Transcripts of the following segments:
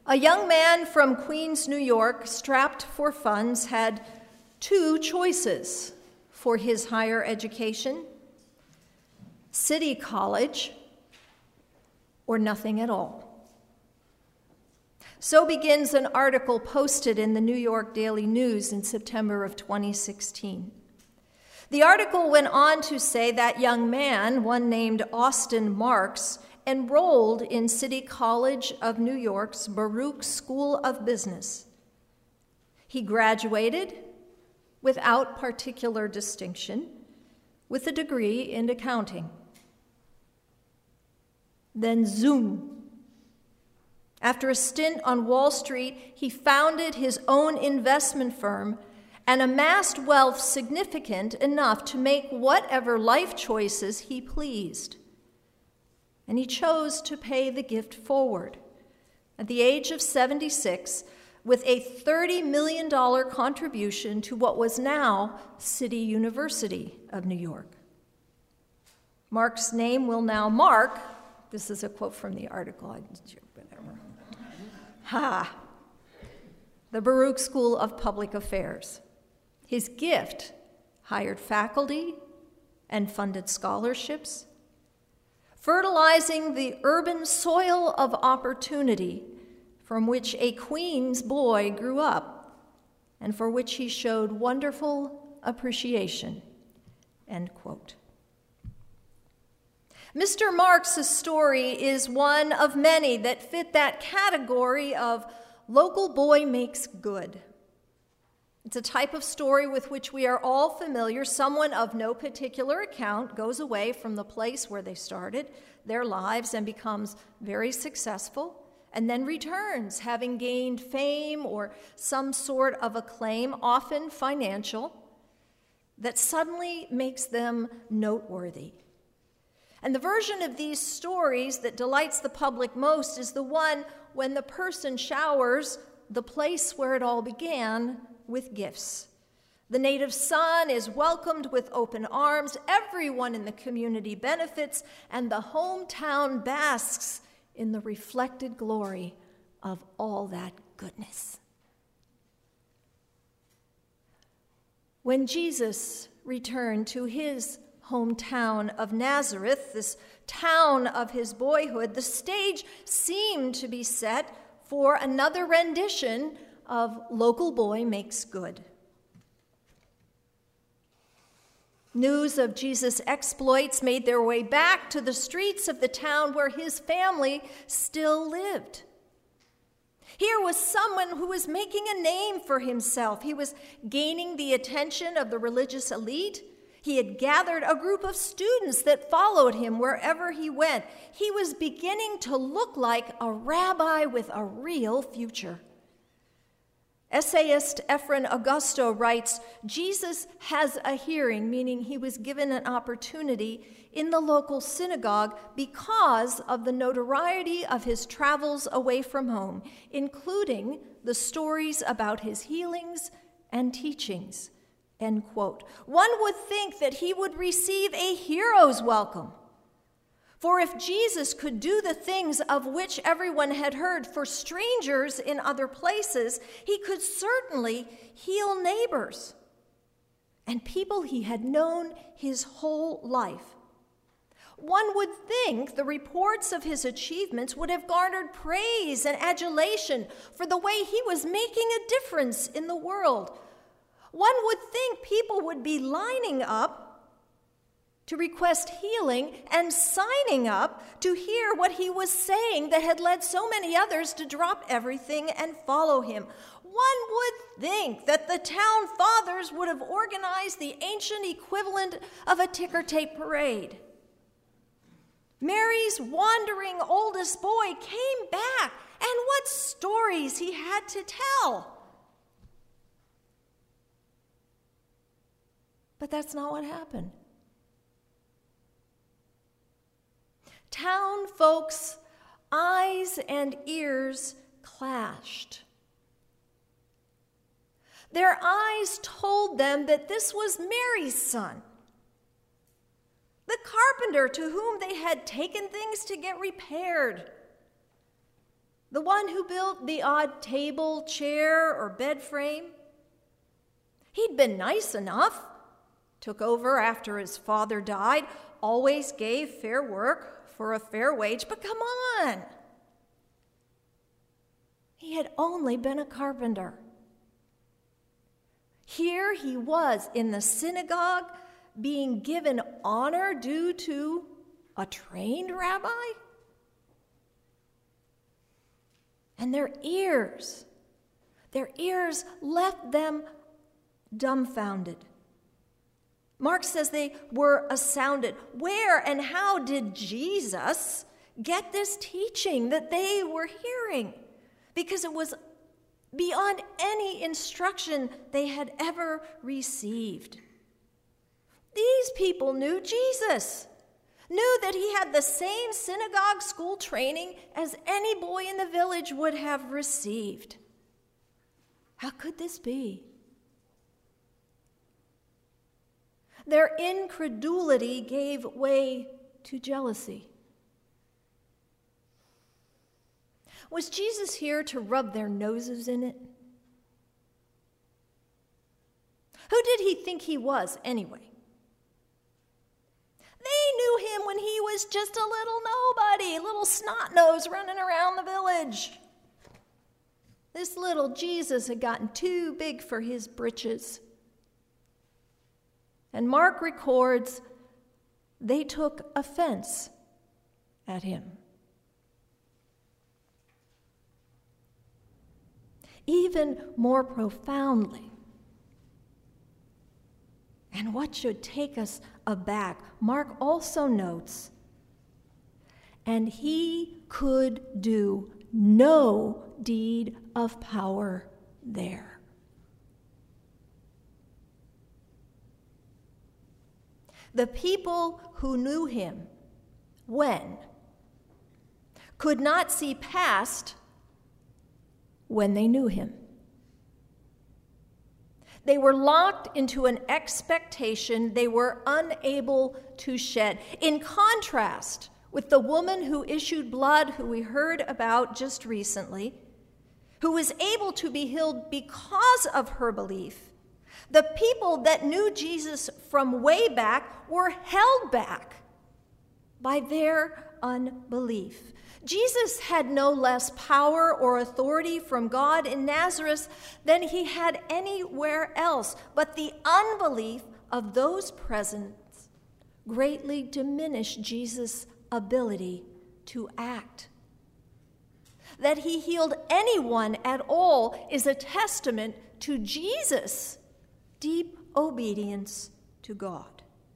A young man from Queens, New York, strapped for funds, had two choices for his higher education: City College or nothing at all. So begins an article posted in the New York Daily News in September of 2016. The article went on to say that young man, one named Austin Marks, enrolled in City College of New York's Baruch School of Business. He graduated without particular distinction with a degree in accounting. Then zoom. After a stint on Wall Street, he founded his own investment firm and amassed wealth significant enough to make whatever life choices he pleased. And he chose to pay the gift forward at the age of 76 with a $30 million contribution to what was now City University of New York. Mark's name will now mark, this is a quote from the article, the Baruch School of Public Affairs. His gift hired faculty and funded scholarships, fertilizing the urban soil of opportunity from which a Queens boy grew up and for which he showed wonderful appreciation, end quote. Mr. Marks' story is one of many that fit that category of local boy makes good. It's a type of story with which we are all familiar. Someone of no particular account goes away from the place where they started their lives and becomes very successful, and then returns, having gained fame or some sort of acclaim, often financial, that suddenly makes them noteworthy. And the version of these stories that delights the public most is the one when the person showers the place where it all began with gifts. The native son is welcomed with open arms, everyone in the community benefits, and the hometown basks in the reflected glory of all that goodness. When Jesus returned to his hometown of Nazareth, this town of his boyhood, the stage seemed to be set for another rendition of Local Boy Makes Good. News of Jesus' exploits made their way back to the streets of the town where his family still lived. Here was someone who was making a name for himself. He was gaining the attention of the religious elite. He had gathered a group of students that followed him wherever he went. He was beginning to look like a rabbi with a real future. Essayist Efren Augusto writes, Jesus has a hearing, meaning he was given an opportunity in the local synagogue because of the notoriety of his travels away from home, including the stories about his healings and teachings, end quote. One would think that he would receive a hero's welcome. For if Jesus could do the things of which everyone had heard for strangers in other places, he could certainly heal neighbors and people he had known his whole life. One would think the reports of his achievements would have garnered praise and adulation for the way he was making a difference in the world. One would think people would be lining up to request healing and signing up to hear what he was saying that had led so many others to drop everything and follow him. One would think that the town fathers would have organized the ancient equivalent of a ticker tape parade. Mary's wandering oldest boy came back, and what stories he had to tell. But that's not what happened. Town folks' eyes and ears clashed. Their eyes told them that this was Mary's son, the carpenter to whom they had taken things to get repaired. The one who built the odd table, chair, or bed frame? He'd been nice enough, took over after his father died, always gave fair work for a fair wage, but come on. He had only been a carpenter. Here he was in the synagogue being given honor due to a trained rabbi? And their ears left them dumbfounded. Mark says they were astounded. Where and how did Jesus get this teaching that they were hearing? Because it was beyond any instruction they had ever received. These people knew Jesus, knew that he had the same synagogue school training as any boy in the village would have received. How could this be? Their incredulity gave way to jealousy. Was Jesus here to rub their noses in it? Who did he think he was anyway? They knew him when he was just a little nobody, a little snot-nose running around the village. This little Jesus had gotten too big for his britches. And Mark records they took offense at him. Even more profoundly, and what should take us aback, Mark also notes, and he could do no deed of power there. The people who knew him when could not see past when they knew him. They were locked into an expectation they were unable to shed. In contrast with the woman who issued blood, who we heard about just recently, who was able to be healed because of her belief, the people that knew Jesus from way back were held back by their unbelief. Jesus had no less power or authority from God in Nazareth than he had anywhere else, but the unbelief of those present greatly diminished Jesus' ability to act. That he healed anyone at all is a testament to Jesus' deep obedience to God.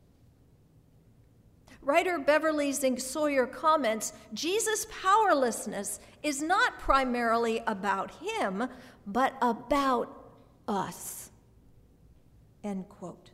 Writer Beverly Zink Sawyer comments, Jesus' powerlessness is not primarily about him, but about us. End quote.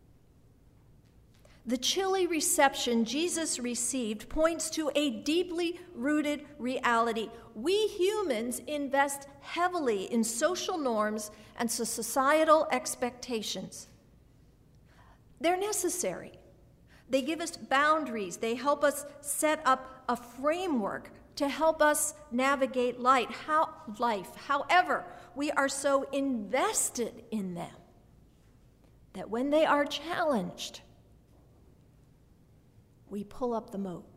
The chilly reception Jesus received points to a deeply rooted reality. We humans invest heavily in social norms and societal expectations. They're necessary. They give us boundaries. They help us set up a framework to help us navigate life. However, we are so invested in them that when they are challenged, we pull up the moat.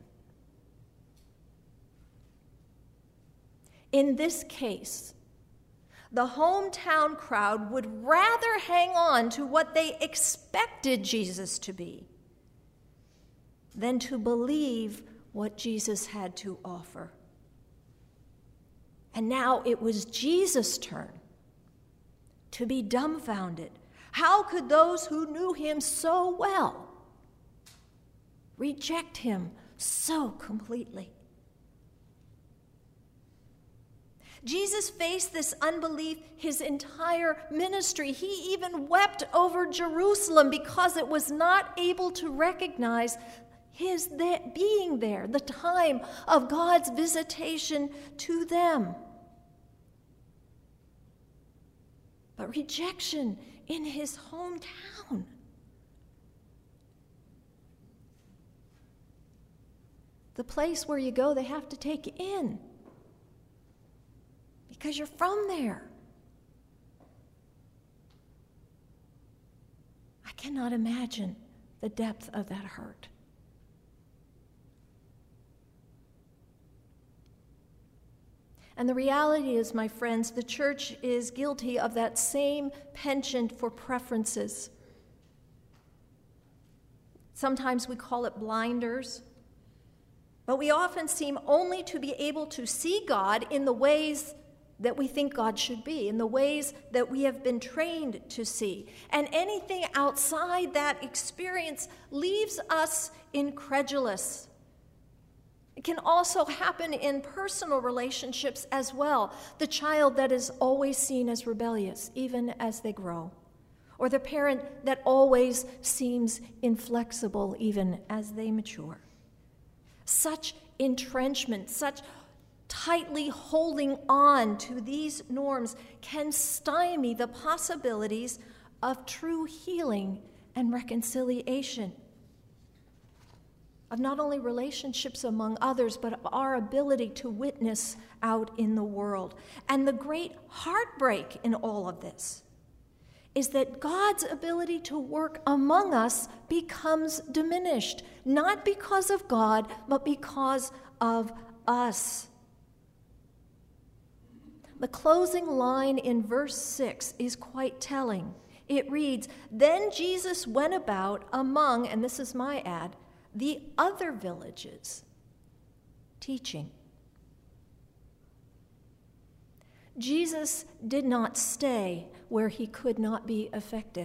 In this case, the hometown crowd would rather hang on to what they expected Jesus to be than to believe what Jesus had to offer. And now it was Jesus' turn to be dumbfounded. How could those who knew him so well reject him so completely? Jesus faced this unbelief his entire ministry. He even wept over Jerusalem because it was not able to recognize his being there, the time of God's visitation to them. But rejection in his hometown. The place where you go, they have to take you in. because you're from there. I cannot imagine the depth of that hurt. And the reality is, my friends, the church is guilty of that same penchant for preferences. Sometimes we call it blinders, but we often seem only to be able to see God in the ways that we think God should be, in the ways that we have been trained to see. And anything outside that experience leaves us incredulous. It can also happen in personal relationships as well. The child that is always seen as rebellious, even as they grow. Or the parent that always seems inflexible, even as they mature. Such entrenchment, such tightly holding on to these norms can stymie the possibilities of true healing and reconciliation. Of not only relationships among others, but of our ability to witness out in the world. And the great heartbreak in all of this is that God's ability to work among us becomes diminished, not because of God, but because of us. The closing line in verse 6 is quite telling. It reads, "Then Jesus went about among," and this is my ad, "the other villages, teaching." Jesus did not stay where he could not be effective.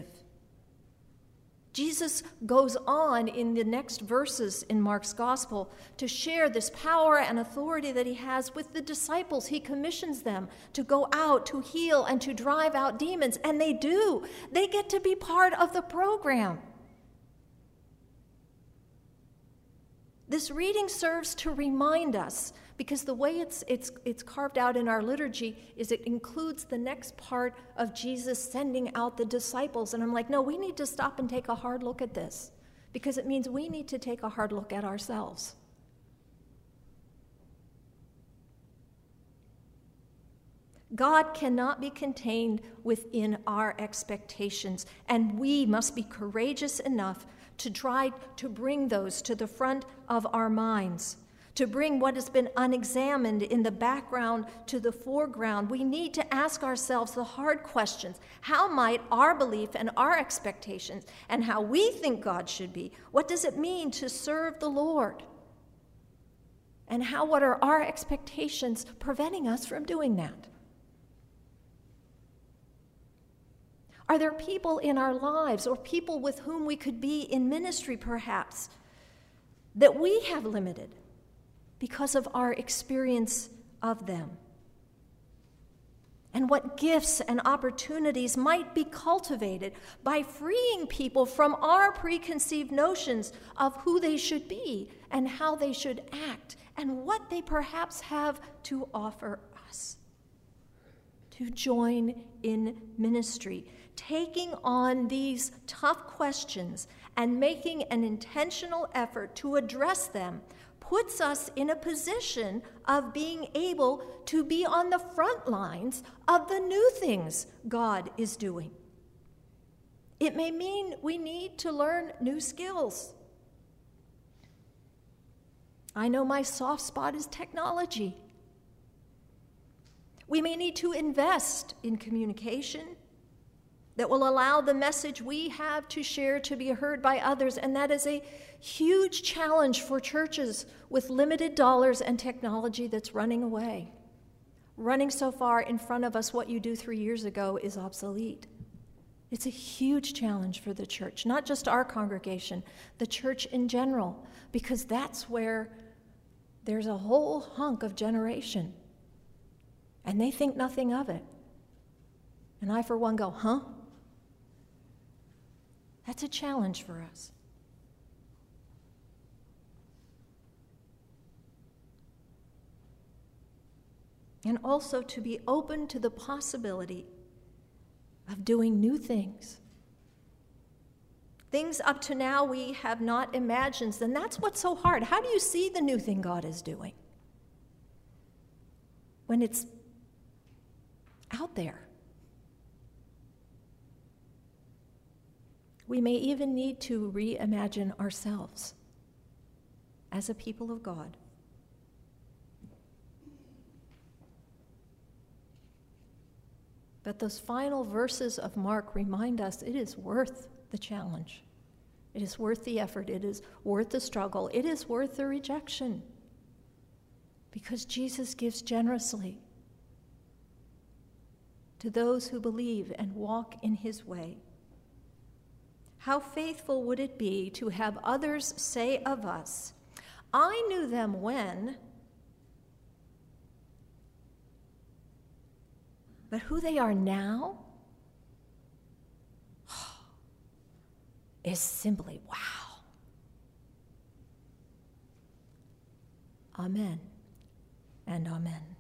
Jesus goes on in the next verses in Mark's gospel to share this power and authority that he has with the disciples. He commissions them to go out to heal and to drive out demons, and they do. They get to be part of the program. This reading serves to remind us, because the way it's carved out in our liturgy is it includes the next part of Jesus sending out the disciples. And I'm like, no, we need to stop and take a hard look at this, because it means we need to take a hard look at ourselves. God cannot be contained within our expectations, and we must be courageous enough to try to bring those to the front of our minds, to bring what has been unexamined in the background to the foreground. We need to ask ourselves the hard questions. How might our belief and our expectations and how we think God should be, what does it mean to serve the Lord? And what are our expectations preventing us from doing that? Are there people in our lives, or people with whom we could be in ministry perhaps, that we have limited because of our experience of them? And what gifts and opportunities might be cultivated by freeing people from our preconceived notions of who they should be and how they should act and what they perhaps have to offer us? To join in ministry, taking on these tough questions and making an intentional effort to address them puts us in a position of being able to be on the front lines of the new things God is doing. It may mean we need to learn new skills. I know my soft spot is technology. We may need to invest in communication that will allow the message we have to share to be heard by others, and that is a huge challenge for churches with limited dollars and technology that's running away. Running so far in front of us, what you do 3 years ago is obsolete. It's a huge challenge for the church, not just our congregation, the church in general, because that's where there's a whole hunk of generation, and they think nothing of it. And I, for one, go, huh? That's a challenge for us. And also to be open to the possibility of doing new things. Things up to now we have not imagined, and that's what's so hard. How do you see the new thing God is doing? When it's out there. We may even need to reimagine ourselves as a people of God. But those final verses of Mark remind us it is worth the challenge. It is worth the effort. It is worth the struggle. It is worth the rejection. Because Jesus gives generously to those who believe and walk in his way. How faithful would it be to have others say of us, I knew them when, but who they are now is simply wow. Amen and amen.